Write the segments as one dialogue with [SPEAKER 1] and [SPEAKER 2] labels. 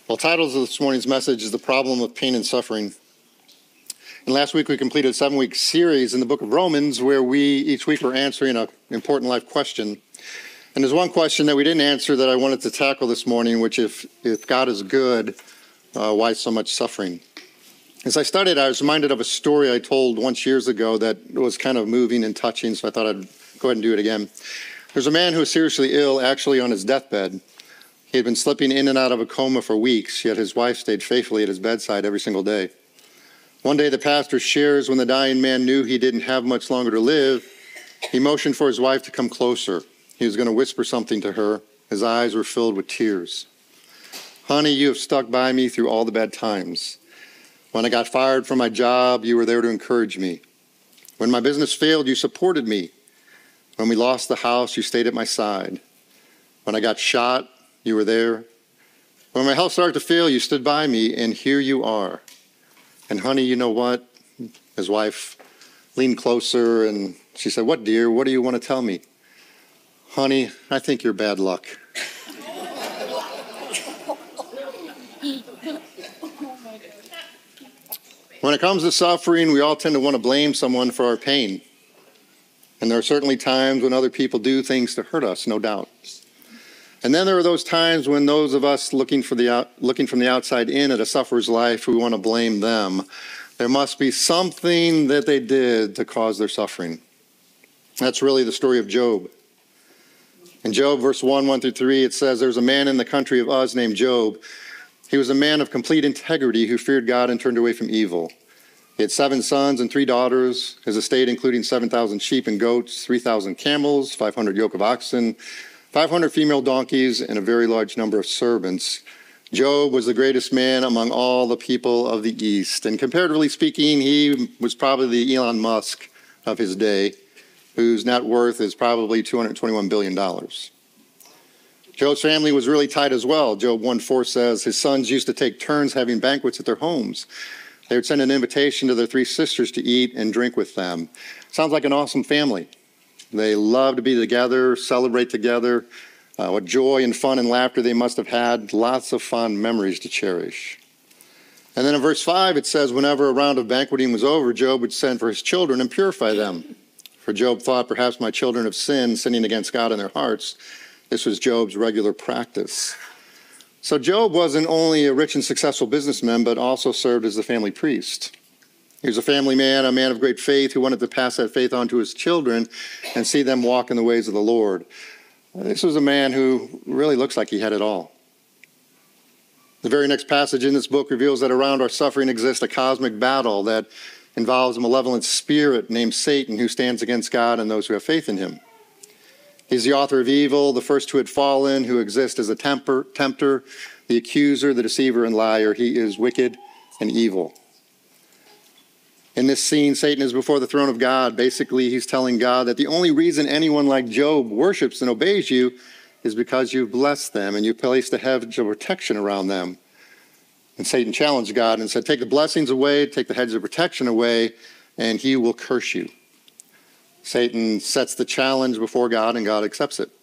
[SPEAKER 1] Well, titles of this morning's message is The Problem of Pain and Suffering. And last week we completed a 7-week series in the book of Romans where we each week were answering an important life question. And there's one question that we didn't answer that I wanted to tackle this morning, which if God is good, why so much suffering? As I studied, I was reminded of a story I told once years ago that was kind of moving and touching, so I thought I'd go ahead and do it again. There's a man who was seriously ill, actually on his deathbed. He had been slipping in and out of a coma for weeks, yet his wife stayed faithfully at his bedside every single day. One day, the pastor shares when the dying man knew he didn't have much longer to live, he motioned for his wife to come closer. He was going to whisper something to her. His eyes were filled with tears. "Honey, you have stuck by me through all the bad times. When I got fired from my job, you were there to encourage me. When my business failed, you supported me. When we lost the house, you stayed at my side. When I got shot, you were there. When my health started to fail, you stood by me, and here you are. And honey, you know what?" His wife leaned closer, and she said, "What, dear? What do you want to tell me?" "Honey, I think you're bad luck." When it comes to suffering, we all tend to want to blame someone for our pain. And there are certainly times when other people do things to hurt us, no doubt. And then there are those times when those of us looking from the outside in at a sufferer's life, we want to blame them. There must be something that they did to cause their suffering. That's really the story of Job. In Job, verse 1 through 3, it says, "There's a man in the country of Uz named Job. He was a man of complete integrity who feared God and turned away from evil. He had 7 sons and 3 daughters. His estate including 7,000 sheep and goats, 3,000 camels, 500 yoke of oxen, 500 female donkeys, and a very large number of servants. Job was the greatest man among all the people of the East." And comparatively speaking, he was probably the Elon Musk of his day, whose net worth is probably $221 billion. Job's family was really tight as well. Job 1:4 says his sons used to take turns having banquets at their homes. They would send an invitation to their 3 sisters to eat and drink with them. Sounds like an awesome family. They love to be together, celebrate together. What joy and fun and laughter they must have had. Lots of fond memories to cherish. And then in verse 5, it says, whenever a round of banqueting was over, Job would send for his children and purify them. For Job thought, perhaps my children have sinned, sinning against God in their hearts. This was Job's regular practice. So Job wasn't only a rich and successful businessman, but also served as the family priest. He was a family man, a man of great faith who wanted to pass that faith on to his children and see them walk in the ways of the Lord. This was a man who really looks like he had it all. The very next passage in this book reveals that around our suffering exists a cosmic battle that involves a malevolent spirit named Satan who stands against God and those who have faith in him. He's the author of evil, the first who had fallen, who exists as a tempter, the accuser, the deceiver, and liar. He is wicked and evil. In this scene, Satan is before the throne of God. Basically, he's telling God that the only reason anyone like Job worships and obeys you is because you've blessed them and you placed a hedge of protection around them. And Satan challenged God and said, take the blessings away, take the hedge of protection away, and he will curse you. Satan sets the challenge before God, and God accepts it.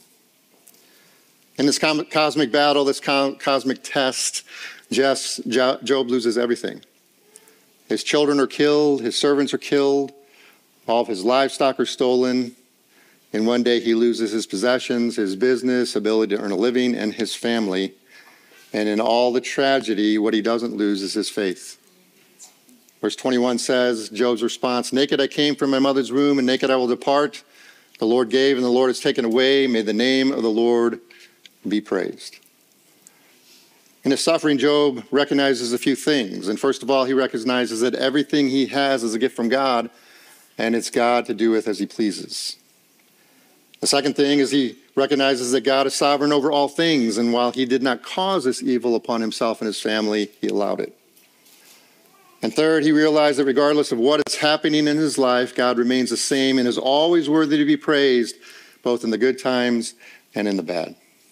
[SPEAKER 1] In this cosmic battle, this cosmic test, Job loses everything. His children are killed, his servants are killed, all of his livestock are stolen, and one day he loses his possessions, his business, ability to earn a living, and his family. And in all the tragedy, what he doesn't lose is his faith. Verse 21 says, Job's response, naked I came from my mother's womb, and naked I will depart. The Lord gave, and the Lord has taken away. May the name of the Lord be praised. In his suffering, Job recognizes a few things. And first of all, he recognizes that everything he has is a gift from God, and it's God to do with as he pleases. The second thing is he recognizes that God is sovereign over all things, and while he did not cause this evil upon himself and his family, he allowed it. And third, he realized that regardless of what is happening in his life, God remains the same and is always worthy to be praised, both in the good times and in the bad.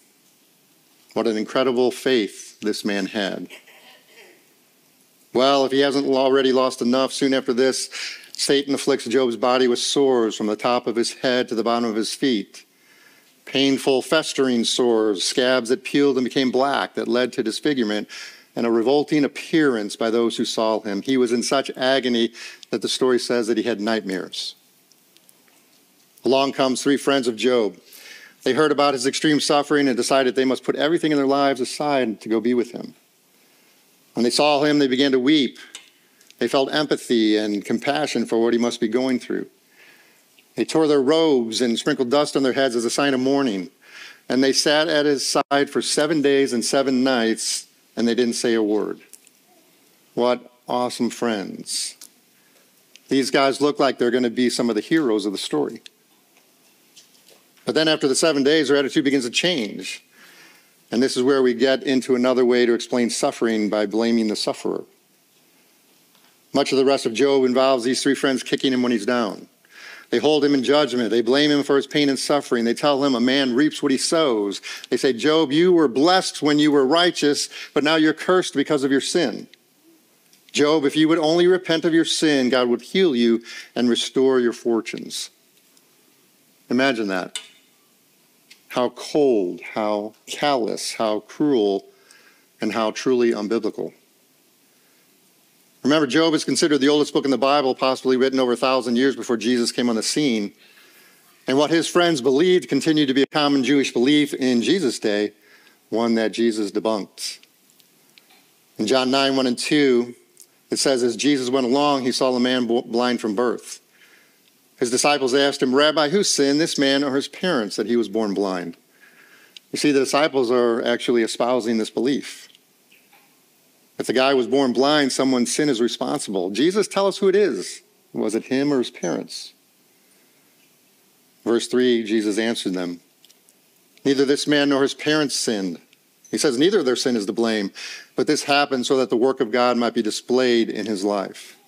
[SPEAKER 1] What an incredible faith this man had. Well, if he hasn't already lost enough, soon after this, Satan afflicts Job's body with sores from the top of his head to the bottom of his feet. Painful, festering sores, scabs that peeled and became black that led to disfigurement. and a revolting appearance by those who saw him. He was in such agony that the story says that he had nightmares. Along comes three friends of Job. They heard about his extreme suffering and decided they must put everything in their lives aside to go be with him. When they saw him, they began to weep. They felt empathy and compassion for what he must be going through. They tore their robes and sprinkled dust on their heads as a sign of mourning. And they sat at his side for 7 days and 7 nights, and they didn't say a word. What awesome friends. These guys look like they're going to be some of the heroes of the story. But then after the 7 days, their attitude begins to change. And this is where we get into another way to explain suffering by blaming the sufferer. Much of the rest of Job involves these three friends kicking him when he's down. They hold him in judgment. They blame him for his pain and suffering. They tell him a man reaps what he sows. They say, Job, you were blessed when you were righteous, but now you're cursed because of your sin. Job, if you would only repent of your sin, God would heal you and restore your fortunes. Imagine that. How cold, how callous, how cruel, and how truly unbiblical. Remember, Job is considered the oldest book in the Bible, possibly written over 1,000 years before Jesus came on the scene. And what his friends believed continued to be a common Jewish belief in Jesus' day, one that Jesus debunked. In John 9, 1 and 2, it says, as Jesus went along, he saw a man blind from birth. His disciples asked him, Rabbi, who sinned, this man or his parents, that he was born blind? You see, the disciples are actually espousing this belief. If the guy was born blind, someone's sin is responsible. Jesus, tell us who it is. Was it him or his parents? Verse 3, Jesus answered them, neither this man nor his parents sinned. He says neither of their sin is to blame, but this happened so that the work of God might be displayed in his life.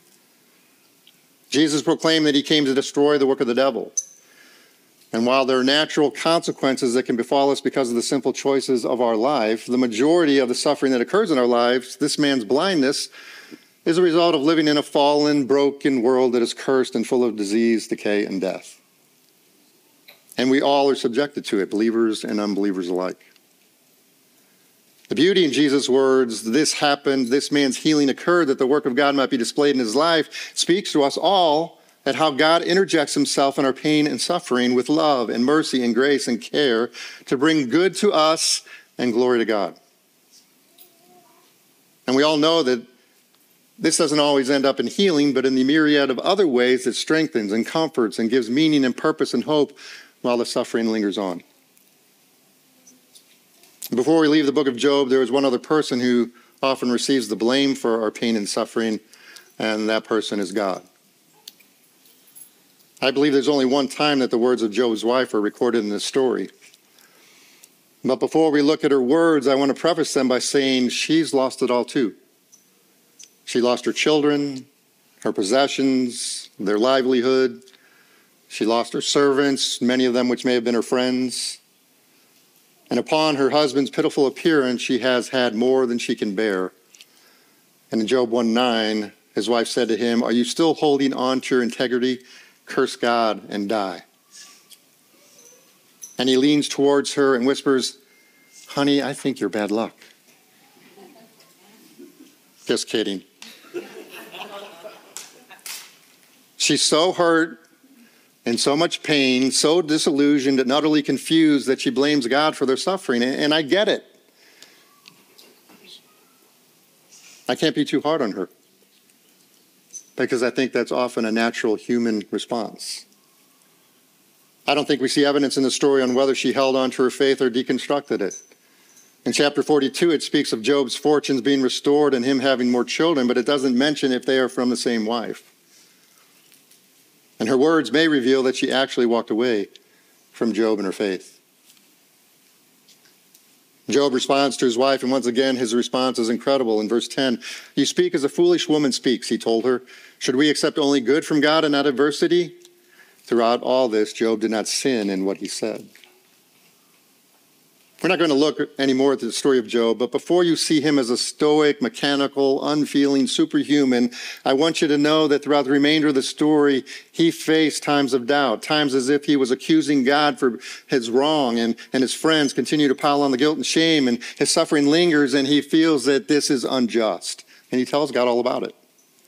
[SPEAKER 1] Jesus proclaimed that he came to destroy the work of the devil. And while there are natural consequences that can befall us because of the simple choices of our life, the majority of the suffering that occurs in our lives, this man's blindness, is a result of living in a fallen, broken world that is cursed and full of disease, decay, and death. And we all are subjected to it, believers and unbelievers alike. The beauty in Jesus' words, this happened, this man's healing occurred, that the work of God might be displayed in his life, speaks to us all at how God interjects himself in our pain and suffering with love and mercy and grace and care to bring good to us and glory to God. And we all know that this doesn't always end up in healing, but in the myriad of other ways it strengthens and comforts and gives meaning and purpose and hope while the suffering lingers on. Before we leave the book of Job, there is one other person who often receives the blame for our pain and suffering, and that person is God. I believe there's only one time that the words of Job's wife are recorded in this story. But before we look at her words, I want to preface them by saying she's lost it all too. She lost her children, her possessions, their livelihood. She lost her servants, many of them which may have been her friends. And upon her husband's pitiful appearance, she has had more than she can bear. And in Job 1:9, his wife said to him, are you still holding on to your integrity? Curse God and die. And he leans towards her and whispers, honey, I think you're bad luck. Just kidding. She's so hurt in so much pain, so disillusioned and utterly confused that she blames God for their suffering. And I get it. I can't be too hard on her, because I think that's often a natural human response. I don't think we see evidence in the story on whether she held on to her faith or deconstructed it. In chapter 42, it speaks of Job's fortunes being restored and him having more children, but it doesn't mention if they are from the same wife. And her words may reveal that she actually walked away from Job and her faith. Job responds to his wife, and once again, his response is incredible. In verse 10, you speak as a foolish woman speaks, he told her. Should we accept only good from God and not adversity? Throughout all this, Job did not sin in what he said. We're not going to look anymore at the story of Job, but before you see him as a stoic, mechanical, unfeeling, superhuman, I want you to know that throughout the remainder of the story, he faced times of doubt, times as if he was accusing God for his wrong, and his friends continue to pile on the guilt and shame, and his suffering lingers, and he feels that this is unjust. And he tells God all about it.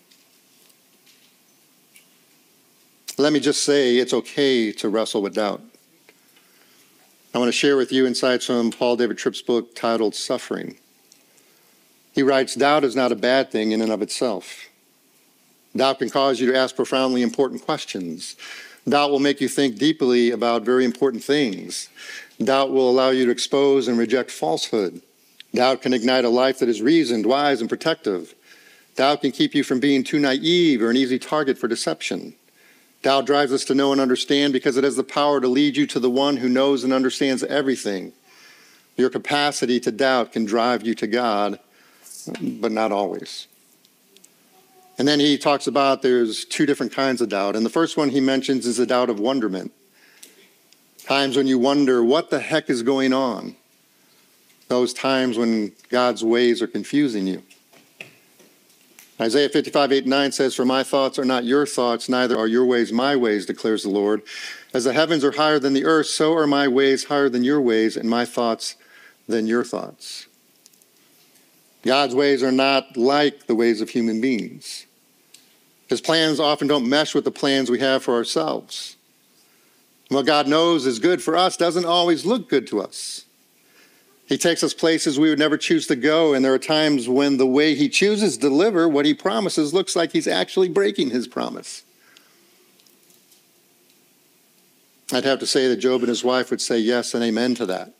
[SPEAKER 1] Let me just say, it's okay to wrestle with doubt. I want to share with you insights from Paul David Tripp's book titled Suffering. He writes, doubt is not a bad thing in and of itself. Doubt can cause you to ask profoundly important questions. Doubt will make you think deeply about very important things. Doubt will allow you to expose and reject falsehood. Doubt can ignite a life that is reasoned, wise, and protective. Doubt can keep you from being too naive or an easy target for deception. Doubt drives us to know and understand because it has the power to lead you to the one who knows and understands everything. Your capacity to doubt can drive you to God, but not always. And then he talks about there's two different kinds of doubt. And the first one he mentions is the doubt of wonderment. Times when you wonder what the heck is going on. Those times when God's ways are confusing you. Isaiah 55:8-9 says, "For my thoughts are not your thoughts, neither are your ways my ways, declares the Lord. As the heavens are higher than the earth, so are my ways higher than your ways, and my thoughts than your thoughts." God's ways are not like the ways of human beings. His plans often don't mesh with the plans we have for ourselves. What God knows is good for us doesn't always look good to us. He takes us places we would never choose to go, and there are times when the way he chooses to deliver what he promises looks like he's actually breaking his promise. I'd have to say that Job and his wife would say yes and amen to that.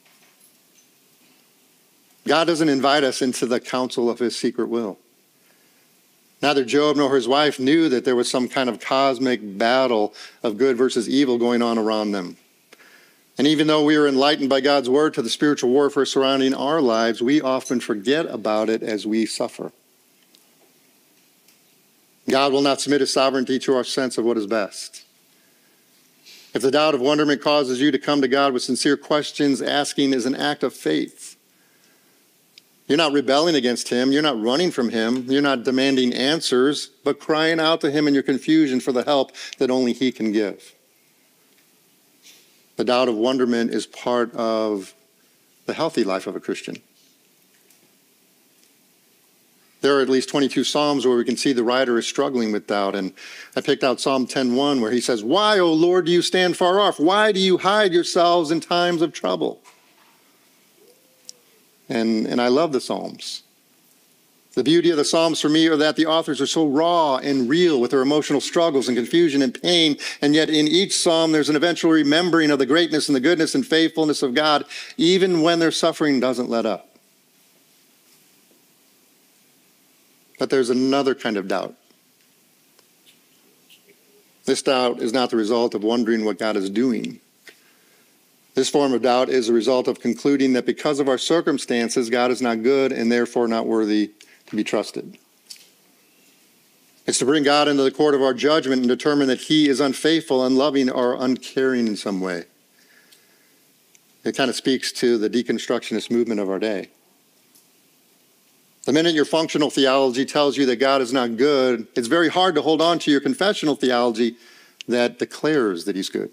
[SPEAKER 1] God doesn't invite us into the counsel of his secret will. Neither Job nor his wife knew that there was some kind of cosmic battle of good versus evil going on around them. And even though we are enlightened by God's word to the spiritual warfare surrounding our lives, we often forget about it as we suffer. God will not submit his sovereignty to our sense of what is best. If the doubt of wonderment causes you to come to God with sincere questions, asking is an act of faith. You're not rebelling against him. You're not running from him. You're not demanding answers, but crying out to him in your confusion for the help that only he can give. The doubt of wonderment is part of the healthy life of a Christian. There are at least 22 Psalms where we can see the writer is struggling with doubt. And I picked out Psalm 10:1 where he says, "Why, O Lord, do you stand far off? Why do you hide yourselves in times of trouble?" And I love the Psalms. The beauty of the Psalms for me are that the authors are so raw and real with their emotional struggles and confusion and pain, and yet in each psalm there's an eventual remembering of the greatness and the goodness and faithfulness of God, even when their suffering doesn't let up. But there's another kind of doubt. This doubt is not the result of wondering what God is doing. This form of doubt is the result of concluding that because of our circumstances, God is not good and therefore not worthy to be trusted. It's to bring God into the court of our judgment and determine that he is unfaithful, unloving, or uncaring in some way. It kind of speaks to the deconstructionist movement of our day. The minute your functional theology tells you that God is not good, it's very hard to hold on to your confessional theology that declares that he's good.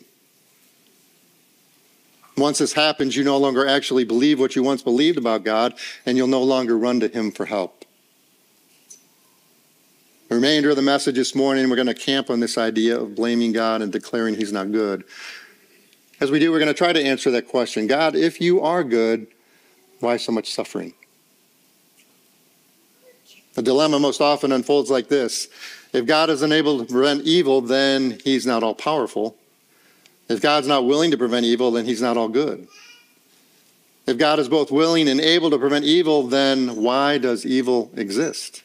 [SPEAKER 1] Once this happens, you no longer actually believe what you once believed about God, and you'll no longer run to him for help. The remainder of the message this morning, we're going to camp on this idea of blaming God and declaring he's not good. As we do, we're going to try to answer that question. God, if you are good, why so much suffering? The dilemma most often unfolds like this. If God is unable to prevent evil, then he's not all powerful. If God's not willing to prevent evil, then he's not all good. If God is both willing and able to prevent evil, then why does evil exist?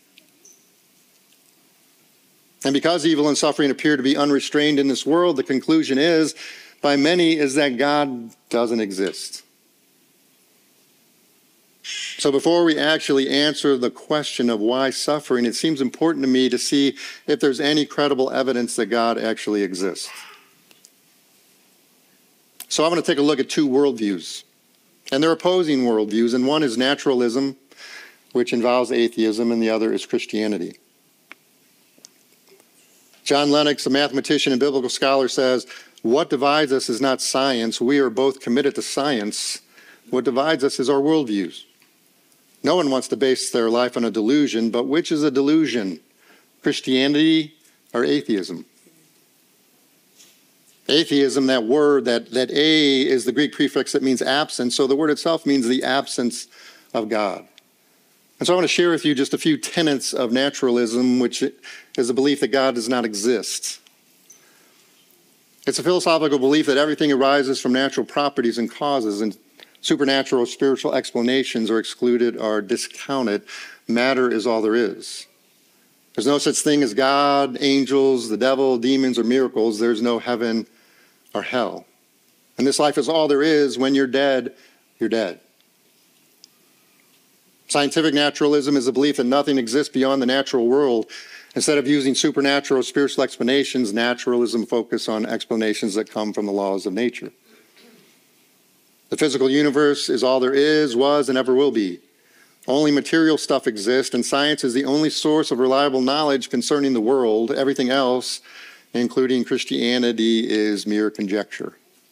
[SPEAKER 1] And because evil and suffering appear to be unrestrained in this world, the conclusion is, by many, is that God doesn't exist. So before we actually answer the question of why suffering, it seems important to me to see if there's any credible evidence that God actually exists. So I'm going to take a look at two worldviews. And they're opposing worldviews, and one is naturalism, which involves atheism, and the other is Christianity. John Lennox, a mathematician and biblical scholar, says, "What divides us is not science. We are both committed to science. What divides us is our worldviews." No one wants to base their life on a delusion, but which is a delusion? Christianity or atheism? Atheism, that word, that a is the Greek prefix that means absent, so the word itself means the absence of God. And so I want to share with you just a few tenets of naturalism, which is the belief that God does not exist. It's a philosophical belief that everything arises from natural properties and causes, and supernatural or spiritual explanations are excluded or discounted. Matter is all there is. There's no such thing as God, angels, the devil, demons, or miracles. There's no heaven or hell. And this life is all there is. When you're dead, you're dead. Scientific naturalism is the belief that nothing exists beyond the natural world. Instead of using supernatural or spiritual explanations, naturalism focuses on explanations that come from the laws of nature. The physical universe is all there is, was, and ever will be. Only material stuff exists, and science is the only source of reliable knowledge concerning the world. Everything else, including Christianity, is mere conjecture.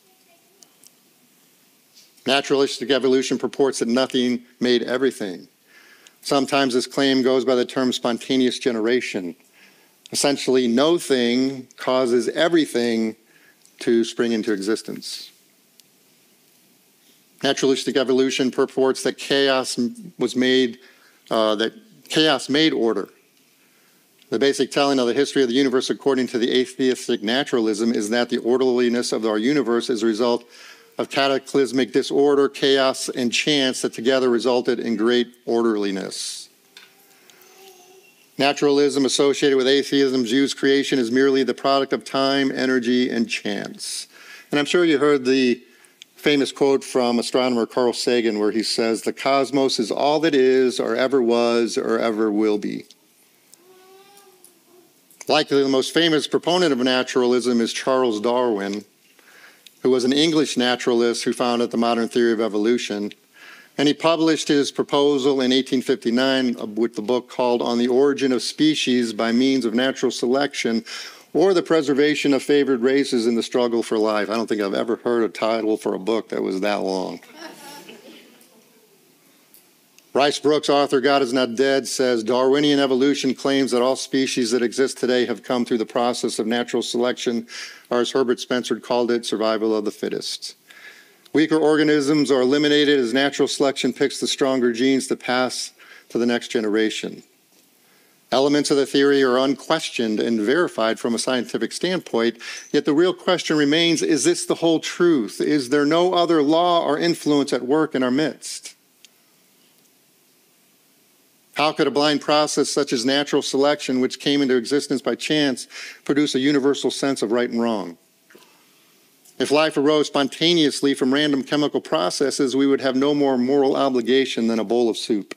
[SPEAKER 1] Naturalistic evolution purports that nothing made everything. Sometimes this claim goes by the term spontaneous generation. Essentially, no thing causes everything to spring into existence. Naturalistic evolution purports that chaos made order. The basic telling of the history of the universe, according to the atheistic naturalism, is that the orderliness of our universe is a result of cataclysmic disorder, chaos, and chance that together resulted in great orderliness. Naturalism associated with atheism views creation as merely the product of time, energy, and chance. And I'm sure you heard the famous quote from astronomer Carl Sagan where he says, "The cosmos is all that is, or ever was, or ever will be." Likely the most famous proponent of naturalism is Charles Darwin, who was an English naturalist who founded the modern theory of evolution. And he published his proposal in 1859 with the book called On the Origin of Species by Means of Natural Selection, or the Preservation of Favored Races in the Struggle for Life. I don't think I've ever heard a title for a book that was that long. Rice Brook's author, God is Not Dead, says, "Darwinian evolution claims that all species that exist today have come through the process of natural selection, or as Herbert Spencer called it, survival of the fittest. Weaker organisms are eliminated as natural selection picks the stronger genes to pass to the next generation." Elements of the theory are unquestioned and verified from a scientific standpoint, yet the real question remains, is this the whole truth? Is there no other law or influence at work in our midst? How could a blind process such as natural selection, which came into existence by chance, produce a universal sense of right and wrong? If life arose spontaneously from random chemical processes, we would have no more moral obligation than a bowl of soup.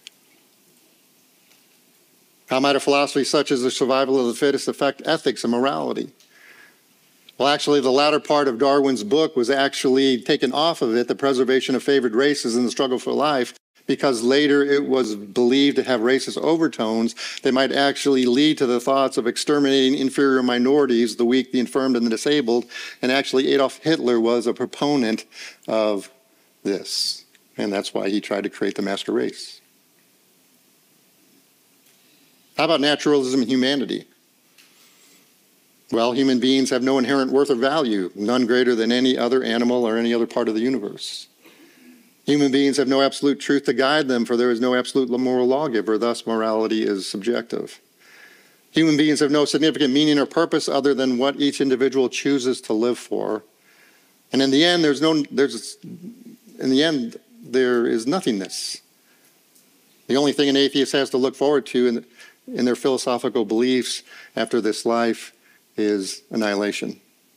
[SPEAKER 1] How might a philosophy such as the survival of the fittest affect ethics and morality? Well, actually, the latter part of Darwin's book was actually taken off of it, the preservation of favored races in the struggle for life, because later it was believed to have racist overtones that might actually lead to the thoughts of exterminating inferior minorities, the weak, the infirmed, and the disabled. And actually Adolf Hitler was a proponent of this. And that's why he tried to create the master race. How about naturalism and humanity? Well, human beings have no inherent worth or value, none greater than any other animal or any other part of the universe. Human beings have no absolute truth to guide them, for there is no absolute moral lawgiver, thus morality is subjective. Human beings have no significant meaning or purpose other than what each individual chooses to live for. And in the end, there is nothingness. The only thing an atheist has to look forward to in their philosophical beliefs after this life is annihilation.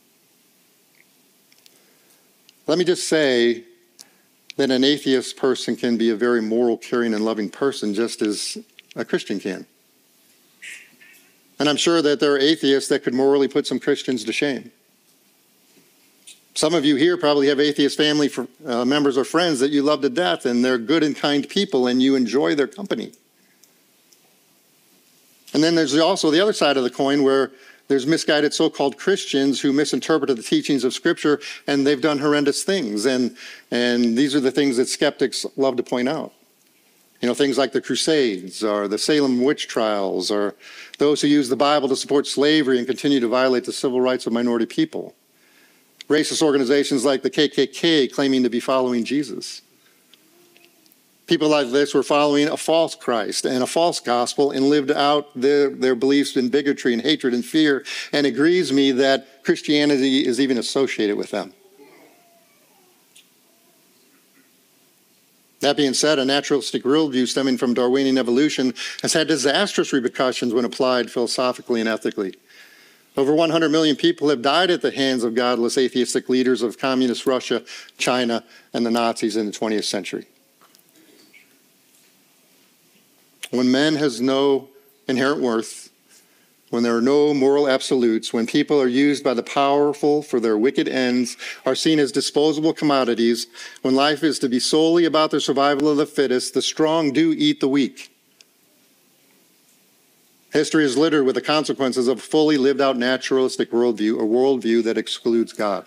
[SPEAKER 1] Let me just say that an atheist person can be a very moral, caring, and loving person, just as a Christian can. And I'm sure that there are atheists that could morally put some Christians to shame. Some of you here probably have atheist family members or friends that you love to death, and they're good and kind people, and you enjoy their company. And then there's also the other side of the coin where there's misguided so-called Christians who misinterpreted the teachings of Scripture, and they've done horrendous things. And these are the things that skeptics love to point out. You know, things like the Crusades or the Salem witch trials, or those who use the Bible to support slavery and continue to violate the civil rights of minority people. Racist organizations like the KKK claiming to be following Jesus. People like this were following a false Christ and a false gospel and lived out their beliefs in bigotry and hatred and fear. And it grieves me that Christianity is even associated with them. That being said, a naturalistic worldview stemming from Darwinian evolution has had disastrous repercussions when applied philosophically and ethically. Over 100 million people have died at the hands of godless atheistic leaders of communist Russia, China, and the Nazis in the 20th century. When man has no inherent worth, when there are no moral absolutes, when people are used by the powerful for their wicked ends, are seen as disposable commodities, when life is to be solely about the survival of the fittest, the strong do eat the weak. History is littered with the consequences of a fully lived out naturalistic worldview, a worldview that excludes God.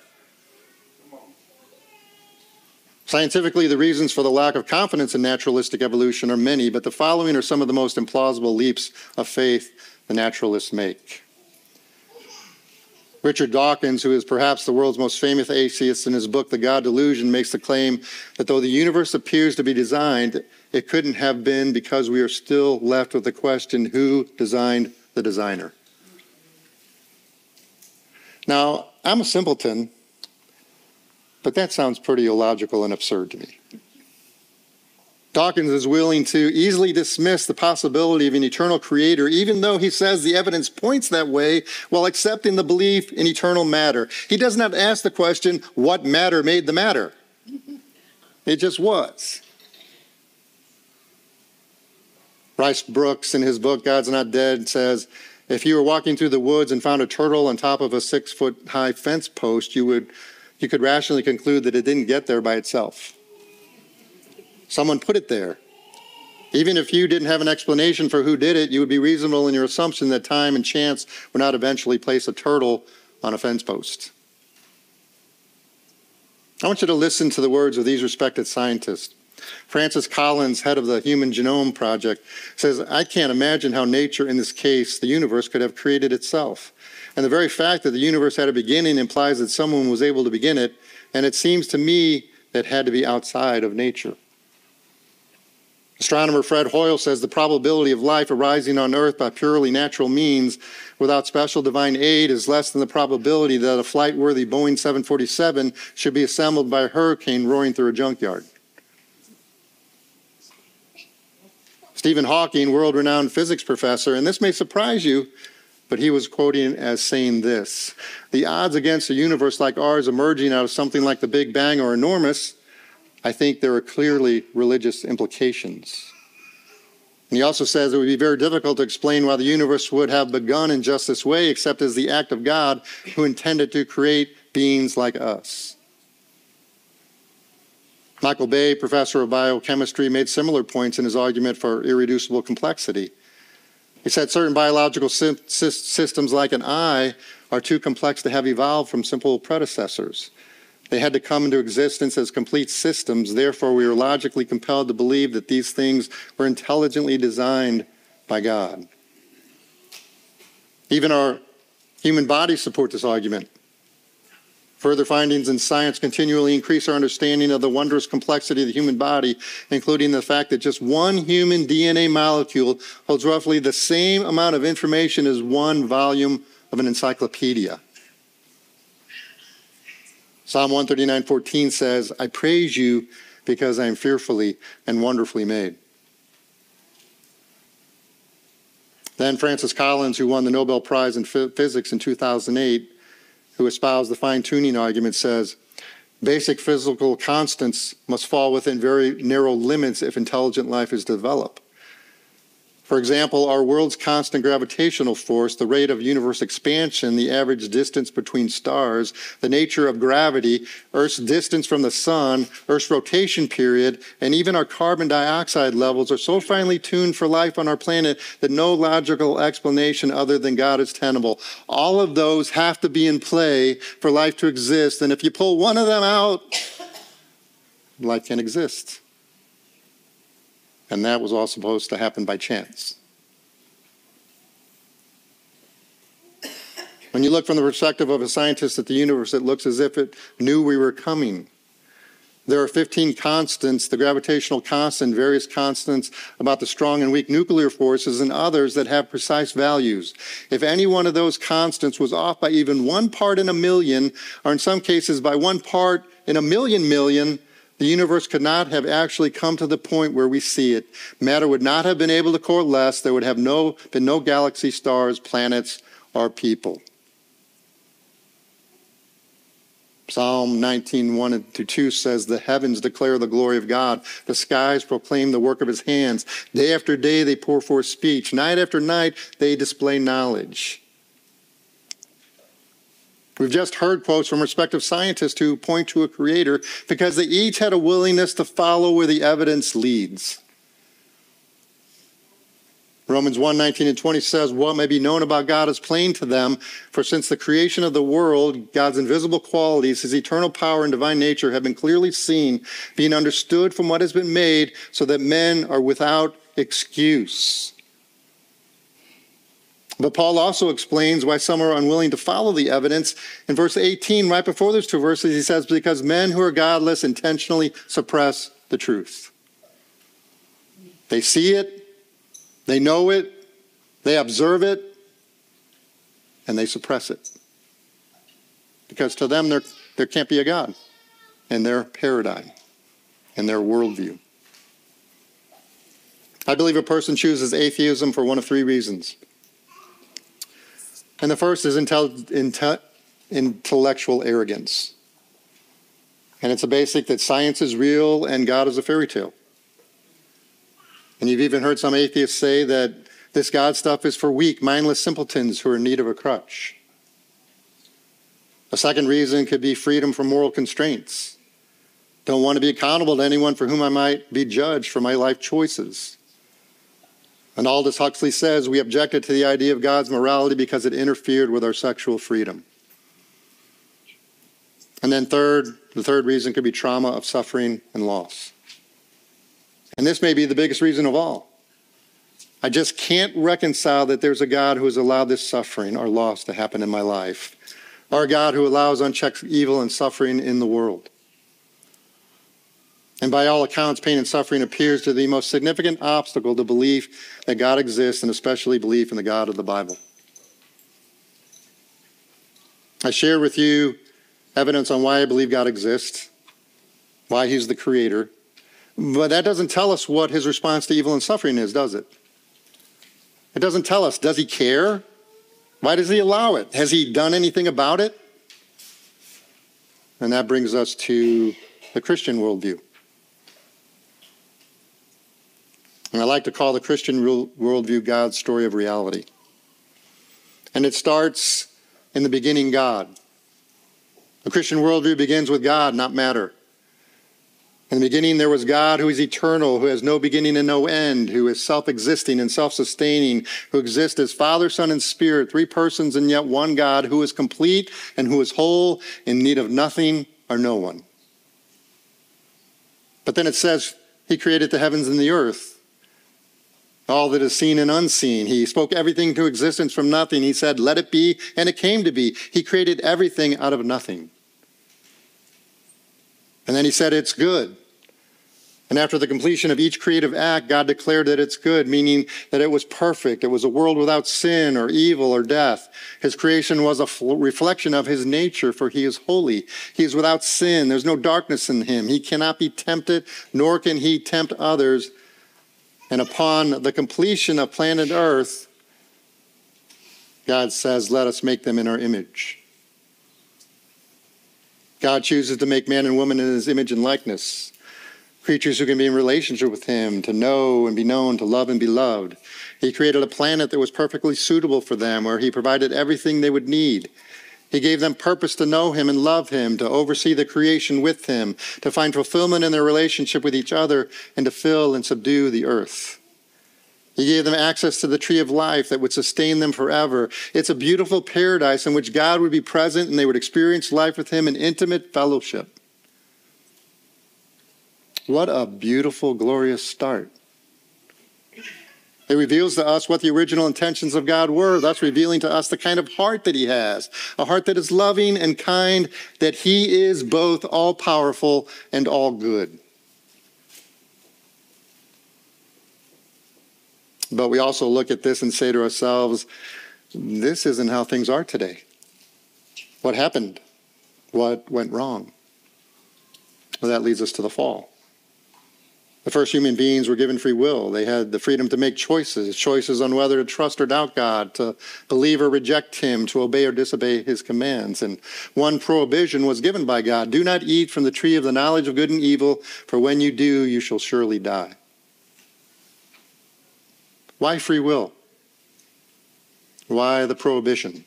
[SPEAKER 1] Scientifically, the reasons for the lack of confidence in naturalistic evolution are many, but the following are some of the most implausible leaps of faith the naturalists make. Richard Dawkins, who is perhaps the world's most famous atheist, in his book, The God Delusion, makes the claim that though the universe appears to be designed, it couldn't have been because we are still left with the question, who designed the designer? Now, I'm a simpleton, but that sounds pretty illogical and absurd to me. Dawkins is willing to easily dismiss the possibility of an eternal creator, even though he says the evidence points that way, while accepting the belief in eternal matter. He does not ask the question, what matter made the matter? It just was. Rice Brooks, in his book, God's Not Dead, says, if you were walking through the woods and found a turtle on top of a 6-foot-high fence post, you could rationally conclude that it didn't get there by itself. Someone put it there. Even if you didn't have an explanation for who did it, you would be reasonable in your assumption that time and chance would not eventually place a turtle on a fence post. I want you to listen to the words of these respected scientists. Francis Collins, head of the Human Genome Project, says, I can't imagine how nature, in this case, the universe, could have created itself. And the very fact that the universe had a beginning implies that someone was able to begin it, and it seems to me that it had to be outside of nature. Astronomer Fred Hoyle says the probability of life arising on Earth by purely natural means without special divine aid is less than the probability that a flight-worthy Boeing 747 should be assembled by a hurricane roaring through a junkyard. Stephen Hawking, world-renowned physics professor, and this may surprise you, but he was quoting as saying this, the odds against a universe like ours emerging out of something like the Big Bang are enormous. I think there are clearly religious implications. And he also says it would be very difficult to explain why the universe would have begun in just this way, except as the act of God who intended to create beings like us. Michael Bay, professor of biochemistry, made similar points in his argument for irreducible complexity. He said certain biological systems like an eye are too complex to have evolved from simple predecessors. They had to come into existence as complete systems. Therefore, we are logically compelled to believe that these things were intelligently designed by God. Even our human bodies support this argument. Further findings in science continually increase our understanding of the wondrous complexity of the human body, including the fact that just one human DNA molecule holds roughly the same amount of information as one volume of an encyclopedia. Psalm 139:14 says, I praise you because I am fearfully and wonderfully made. Then Francis Collins, who won the Nobel Prize in Physics in 2008, who espoused the fine-tuning argument, says, basic physical constants must fall within very narrow limits if intelligent life is developed. For example, our world's constant gravitational force, the rate of universe expansion, the average distance between stars, the nature of gravity, Earth's distance from the sun, Earth's rotation period, and even our carbon dioxide levels are so finely tuned for life on our planet that no logical explanation other than God is tenable. All of those have to be in play for life to exist, and if you pull one of them out, life can't exist. And that was all supposed to happen by chance. When you look from the perspective of a scientist at the universe, it looks as if it knew we were coming. There are 15 constants, the gravitational constant, various constants about the strong and weak nuclear forces, and others that have precise values. If any one of those constants was off by even 1 part in a million, or in some cases by 1 part in a million, the universe could not have actually come to the point where we see it. Matter would not have been able to coalesce. There would have been no galaxy, stars, planets, or people. Psalm 19, 1-2 says, "The heavens declare the glory of God. The skies proclaim the work of his hands. Day after day they pour forth speech. Night after night they display knowledge." We've just heard quotes from respective scientists who point to a creator because they each had a willingness to follow where the evidence leads. Romans 1:19-20 says, "What may be known about God is plain to them, for since the creation of the world, God's invisible qualities, his eternal power and divine nature have been clearly seen, being understood from what has been made, so that men are without excuse." But Paul also explains why some are unwilling to follow the evidence. In verse 18, right before those 2 verses, he says, "Because men who are godless intentionally suppress the truth." They see it, they know it, they observe it, and they suppress it. Because to them, there can't be a God in their paradigm, in their worldview. I believe a person chooses atheism for one of 3 reasons. And the first is intellectual arrogance. And it's a basic that science is real and God is a fairy tale. And you've even heard some atheists say that this God stuff is for weak, mindless simpletons who are in need of a crutch. A second reason could be freedom from moral constraints. Don't want to be accountable to anyone for whom I might be judged for my life choices. And Aldous Huxley says we objected to the idea of God's morality because it interfered with our sexual freedom. And then the third reason could be trauma of suffering and loss. And this may be the biggest reason of all. I just can't reconcile that there's a God who has allowed this suffering or loss to happen in my life, or a God who allows unchecked evil and suffering in the world. And by all accounts, pain and suffering appears to be the most significant obstacle to belief that God exists, and especially belief in the God of the Bible. I share with you evidence on why I believe God exists, why he's the creator. But that doesn't tell us what his response to evil and suffering is, does it? It doesn't tell us, does he care? Why does he allow it? Has he done anything about it? And that brings us to the Christian worldview. And I like to call the Christian worldview God's story of reality. And it starts in the beginning, God. The Christian worldview begins with God, not matter. In the beginning, there was God who is eternal, who has no beginning and no end, who is self-existing and self-sustaining, who exists as Father, Son, and Spirit, 3 persons and yet one God, who is complete and who is whole, in need of nothing or no one. But then it says he created the heavens and the earth, all that is seen and unseen. He spoke everything to existence from nothing. He said, "Let it be," and it came to be. He created everything out of nothing. And then he said, "It's good." And after the completion of each creative act, God declared that it's good, meaning that it was perfect. It was a world without sin or evil or death. His creation was a reflection of his nature, for he is holy. He is without sin. There's no darkness in him. He cannot be tempted, nor can he tempt others. And upon the completion of planet Earth, God says, "Let us make them in our image." God chooses to make man and woman in his image and likeness. creatures who can be in relationship with him, to know and be known, to love and be loved. He created a planet that was perfectly suitable for them, where he provided everything they would need. He gave them purpose to know him and love him, to oversee the creation with him, to find fulfillment in their relationship with each other, and to fill and subdue the earth. He gave them access to the tree of life that would sustain them forever. It's a beautiful paradise in which God would be present and they would experience life with him in intimate fellowship. What a beautiful, glorious start. It reveals to us what the original intentions of God were, thus revealing to us the kind of heart that he has, a heart that is loving and kind, that he is both all-powerful and all-good. But we also look at this and say to ourselves, this isn't how things are today. What happened? What went wrong? Well, that leads us to the fall. The first human beings were given free will. They had the freedom to make choices on whether to trust or doubt God, to believe or reject him, to obey or disobey his commands. And one prohibition was given by God: do not eat from the tree of the knowledge of good and evil, for when you do, you shall surely die. Why free will? Why the prohibition?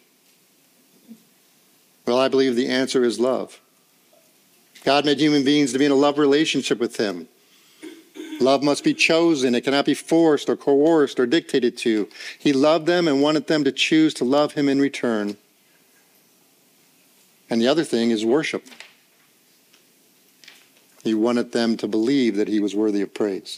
[SPEAKER 1] Well, I believe the answer is love. God made human beings to be in a love relationship with him. Love must be chosen. It cannot be forced or coerced or dictated to. He loved them and wanted them to choose to love him in return. And the other thing is worship. He wanted them to believe that he was worthy of praise.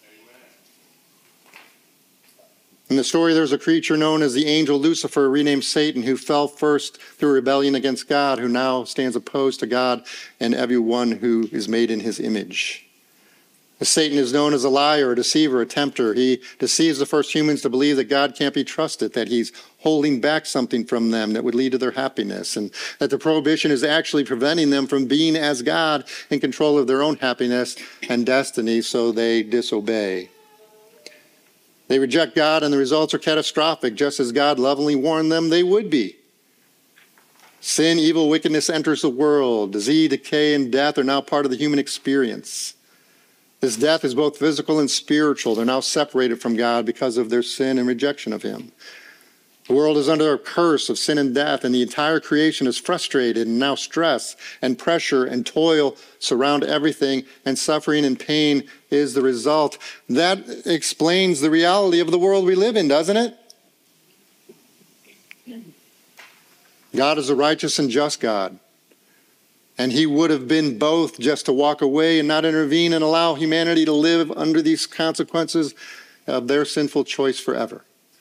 [SPEAKER 1] In the story, there's a creature known as the angel Lucifer, renamed Satan, who fell first through rebellion against God, who now stands opposed to God and everyone who is made in his image. Satan is known as a liar, a deceiver, a tempter. He deceives the first humans to believe that God can't be trusted, that he's holding back something from them that would lead to their happiness, and that the prohibition is actually preventing them from being as God in control of their own happiness and destiny, so they disobey. They reject God, and the results are catastrophic, just as God lovingly warned them they would be. Sin, evil, wickedness enters the world. Disease, decay, and death are now part of the human experience. This death is both physical and spiritual. They're now separated from God because of their sin and rejection of him. The world is under a curse of sin and death, and the entire creation is frustrated, and now stress and pressure and toil surround everything, and suffering and pain is the result. That explains the reality of the world we live in, doesn't it? God is a righteous and just God, and he would have been both just to walk away and not intervene and allow humanity to live under these consequences of their sinful choice forever.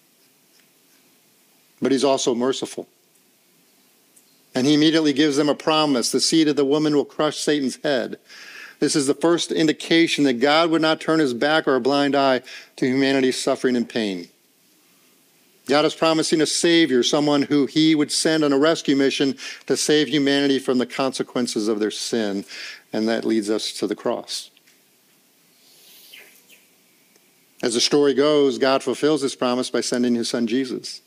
[SPEAKER 1] But he's also merciful. And he immediately gives them a promise: the seed of the woman will crush Satan's head. This is the first indication that God would not turn his back or a blind eye to humanity's suffering and pain. God is promising a Savior, someone who he would send on a rescue mission to save humanity from the consequences of their sin. And that leads us to the cross. As the story goes, God fulfills his promise by sending his son Jesus.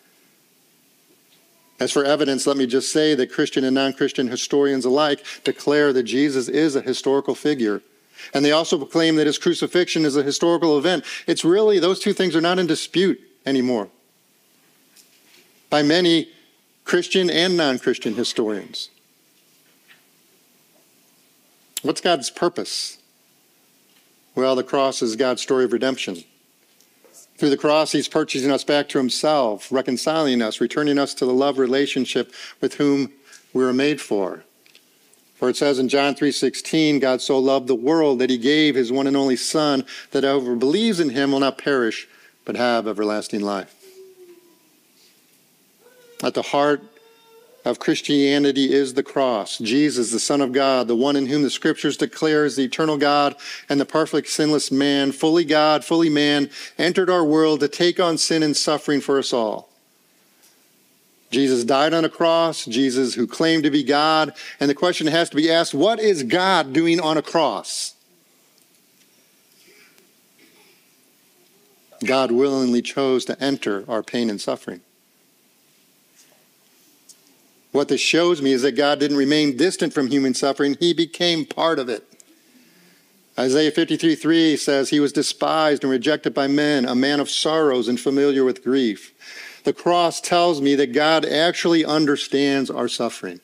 [SPEAKER 1] As for evidence, let me just say that Christian and non-Christian historians alike declare that Jesus is a historical figure. And they also proclaim that his crucifixion is a historical event. It's really, those two things are not in dispute anymore by many Christian and non-Christian historians. What's God's purpose? Well, the cross is God's story of redemption. Through the cross, he's purchasing us back to himself, reconciling us, returning us to the love relationship with whom we were made for. For it says in John 3:16, God so loved the world that he gave his one and only Son, that whoever believes in him will not perish, but have everlasting life. At the heart of Christianity is the cross. Jesus, the Son of God, the one in whom the Scriptures declare is the eternal God and the perfect sinless man, fully God, fully man, entered our world to take on sin and suffering for us all. Jesus died on a cross, Jesus who claimed to be God, and the question has to be asked, what is God doing on a cross? God willingly chose to enter our pain and suffering. What this shows me is that God didn't remain distant from human suffering. He became part of it. Isaiah 53:3 says, he was despised and rejected by men, a man of sorrows and familiar with grief. The cross tells me that God actually understands our suffering.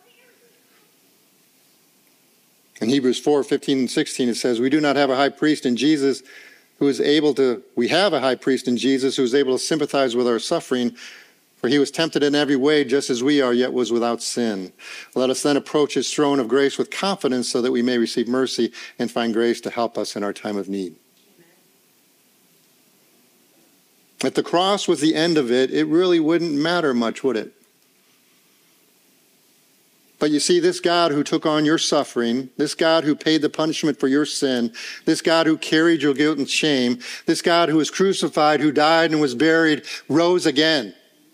[SPEAKER 1] In Hebrews 4:15 and 16, it says, we have a high priest in Jesus who is able to sympathize with our suffering, for he was tempted in every way just as we are, yet was without sin. Let us then approach his throne of grace with confidence so that we may receive mercy and find grace to help us in our time of need. If the cross was the end of it, it really wouldn't matter much, would it? But you see, this God who took on your suffering, this God who paid the punishment for your sin, this God who carried your guilt and shame, this God who was crucified, who died and was buried, rose again.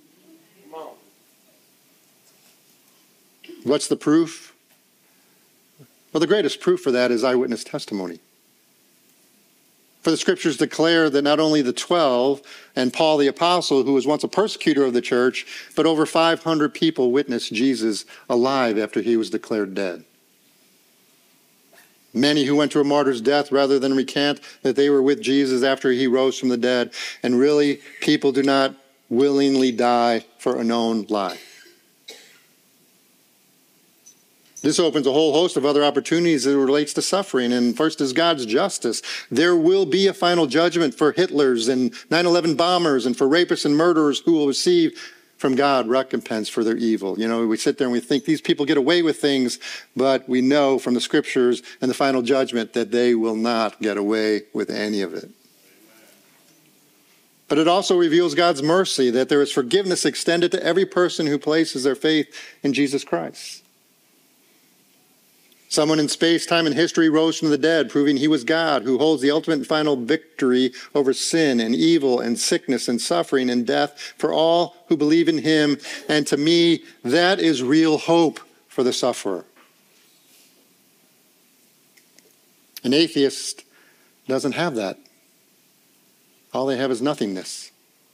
[SPEAKER 1] What's the proof? Well, the greatest proof for that is eyewitness testimony. For the scriptures declare that not only the 12 and Paul the apostle, who was once a persecutor of the church, but over 500 people witnessed Jesus alive after he was declared dead. Many who went to a martyr's death rather than recant that they were with Jesus after he rose from the dead. And really, people do not willingly die for a known lie. This opens a whole host of other opportunities as it relates to suffering. And first is God's justice. There will be a final judgment for Hitlers and 9/11 bombers and for rapists and murderers who will receive from God recompense for their evil. You know, we sit there and we think these people get away with things, but we know from the scriptures and the final judgment that they will not get away with any of it. But it also reveals God's mercy, that there is forgiveness extended to every person who places their faith in Jesus Christ. Someone in space, time, and history rose from the dead, proving he was God, who holds the ultimate and final victory over sin and evil and sickness and suffering and death for all who believe in him. And to me, that is real hope for the sufferer. An atheist doesn't have that. All they have is nothingness.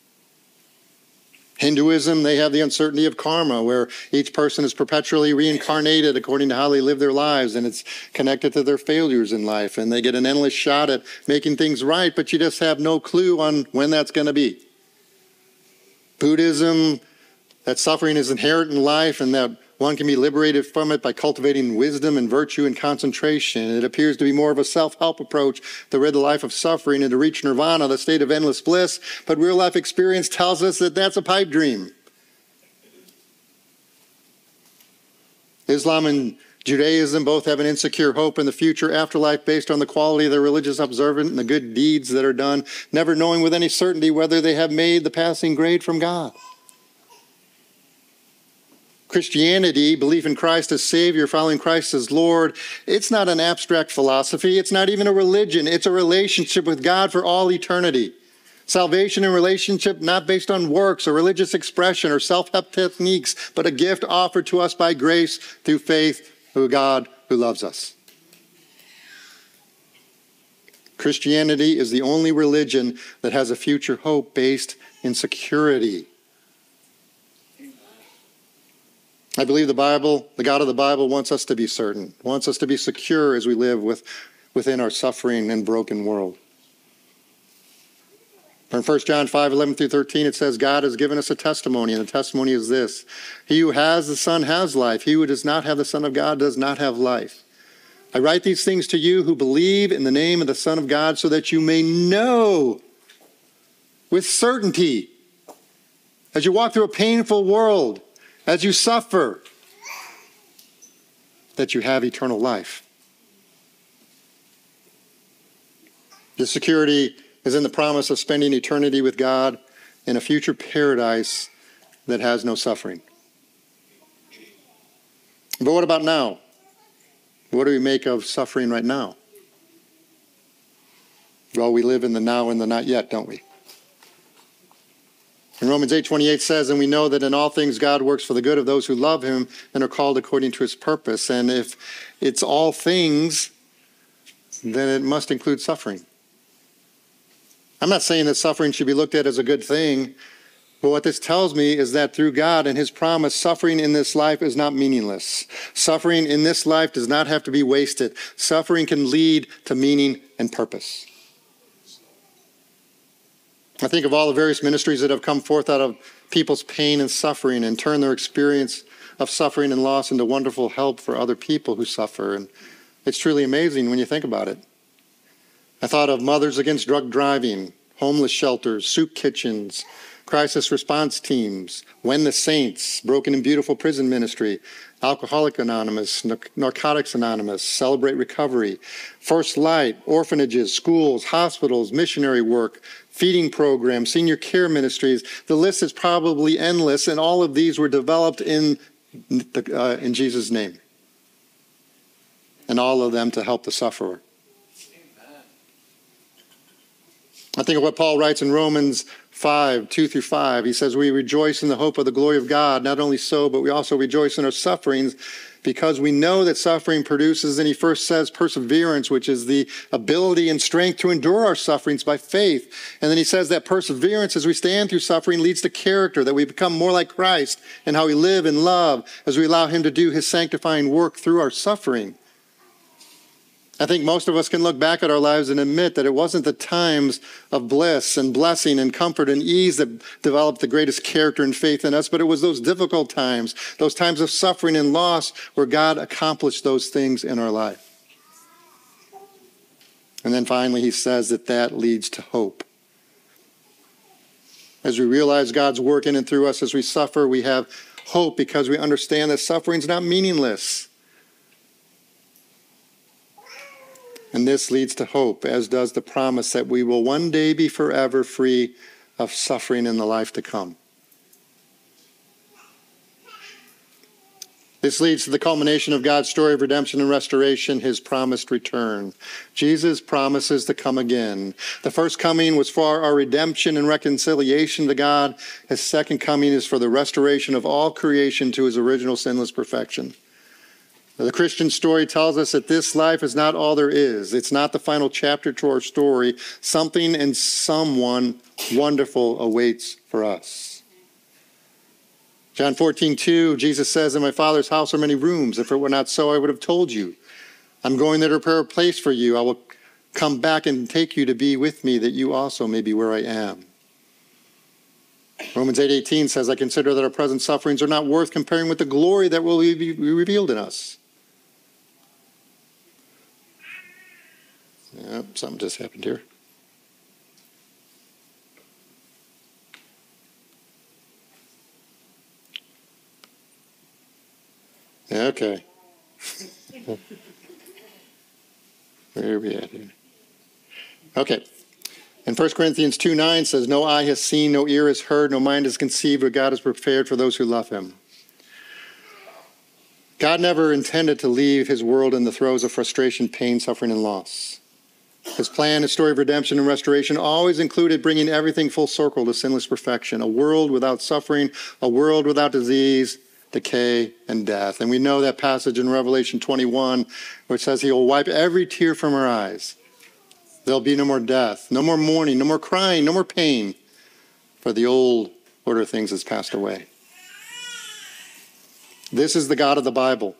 [SPEAKER 1] Hinduism, they have the uncertainty of karma, where each person is perpetually reincarnated according to how they live their lives, and it's connected to their failures in life, and they get an endless shot at making things right, but you just have no clue on when that's going to be. Buddhism, that suffering is inherent in life and that one can be liberated from it by cultivating wisdom and virtue and concentration. It appears to be more of a self-help approach to rid the life of suffering and to reach nirvana, the state of endless bliss. But real-life experience tells us that that's a pipe dream. Islam and Judaism both have an insecure hope in the future afterlife based on the quality of their religious observance and the good deeds that are done, never knowing with any certainty whether they have made the passing grade from God. Christianity, belief in Christ as Savior, following Christ as Lord, it's not an abstract philosophy. It's not even a religion. It's a relationship with God for all eternity. Salvation and relationship not based on works or religious expression or self-help techniques, but a gift offered to us by grace through faith through God who loves us. Christianity is the only religion that has a future hope based in security. I believe the Bible, the God of the Bible, wants us to be certain, wants us to be secure as we live within our suffering and broken world. In 1 John 5:11 through 13, it says, God has given us a testimony, and the testimony is this: he who has the Son has life. He who does not have the Son of God does not have life. I write these things to you who believe in the name of the Son of God, so that you may know with certainty, as you walk through a painful world, as you suffer, that you have eternal life. This security is in the promise of spending eternity with God in a future paradise that has no suffering. But what about now? What do we make of suffering right now? Well, we live in the now and the not yet, don't we? And Romans 8:28 says, and we know that in all things God works for the good of those who love him and are called according to his purpose. And if it's all things, then it must include suffering. I'm not saying that suffering should be looked at as a good thing, But what this tells me is that through God and his promise, suffering in this life is not meaningless. Suffering in this life does not have to be wasted. Suffering can lead to meaning and purpose. I think of all the various ministries that have come forth out of people's pain and suffering and turned their experience of suffering and loss into wonderful help for other people who suffer. And it's truly amazing when you think about it. I thought of Mothers Against Drug Driving, homeless shelters, soup kitchens, crisis response teams, When the Saints, Broken and Beautiful Prison Ministry, Alcoholics Anonymous, Narcotics Anonymous, Celebrate Recovery, First Light, orphanages, schools, hospitals, missionary work, feeding programs, senior care ministries. The list is probably endless, and all of these were developed in Jesus' name. And all of them to help the sufferer. I think of what Paul writes in Romans 5, 2-5. He says, we rejoice in the hope of the glory of God. Not only so, but we also rejoice in our sufferings because we know that suffering produces, and he first says, perseverance, which is the ability and strength to endure our sufferings by faith. And then he says that perseverance as we stand through suffering leads to character, that we become more like Christ and how we live and love as we allow him to do his sanctifying work through our suffering. I think most of us can look back at our lives and admit that it wasn't the times of bliss and blessing and comfort and ease that developed the greatest character and faith in us, but it was those difficult times, those times of suffering and loss where God accomplished those things in our life. And then finally, he says that leads to hope. As we realize God's work in and through us as we suffer, we have hope because we understand that suffering is not meaningless. And this leads to hope, as does the promise that we will one day be forever free of suffering in the life to come. This leads to the culmination of God's story of redemption and restoration, his promised return. Jesus promises to come again. The first coming was for our redemption and reconciliation to God. His second coming is for the restoration of all creation to his original sinless perfection. The Christian story tells us that this life is not all there is. It's not the final chapter to our story. Something and someone wonderful awaits for us. John 14:2, Jesus says, in my Father's house are many rooms. If it were not so, I would have told you. I'm going there to prepare a place for you. I will come back and take you to be with me, that you also may be where I am. Romans 8:18 says, I consider that our present sufferings are not worth comparing with the glory that will be revealed in us. Yep, something just happened here. Okay. Where are we at here? Okay. And 1 Corinthians 2:9 says, no eye has seen, no ear has heard, no mind has conceived what God has prepared for those who love him. God never intended to leave his world in the throes of frustration, pain, suffering, and loss. His plan, his story of redemption and restoration always included bringing everything full circle to sinless perfection, a world without suffering, a world without disease, decay, and death. And we know that passage in Revelation 21, where it says he will wipe every tear from our eyes. There'll be no more death, no more mourning, no more crying, no more pain, for the old order of things has passed away. This is the God of the Bible.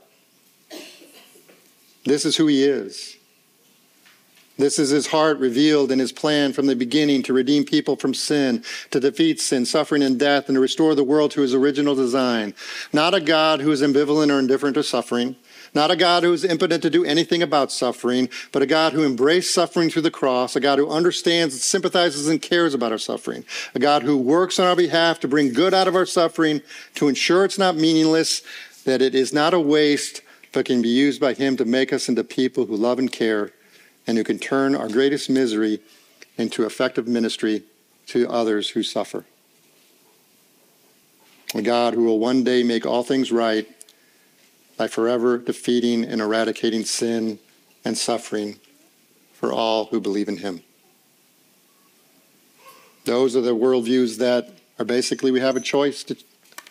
[SPEAKER 1] This is who he is. This is his heart revealed in his plan from the beginning to redeem people from sin, to defeat sin, suffering, and death, and to restore the world to his original design. Not a God who is ambivalent or indifferent to suffering. Not a God who is impotent to do anything about suffering, but a God who embraced suffering through the cross, a God who understands, sympathizes, and cares about our suffering. A God who works on our behalf to bring good out of our suffering, to ensure it's not meaningless, that it is not a waste, but can be used by him to make us into people who love and care, and who can turn our greatest misery into effective ministry to others who suffer. A God who will one day make all things right by forever defeating and eradicating sin and suffering for all who believe in him. Those are the worldviews that are basically, we have a choice to,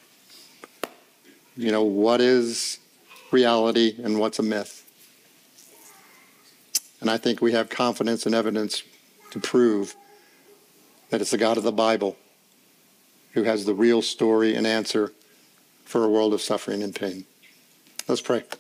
[SPEAKER 1] what is reality and what's a myth. And I think we have confidence and evidence to prove that it's the God of the Bible who has the real story and answer for a world of suffering and pain. Let's pray.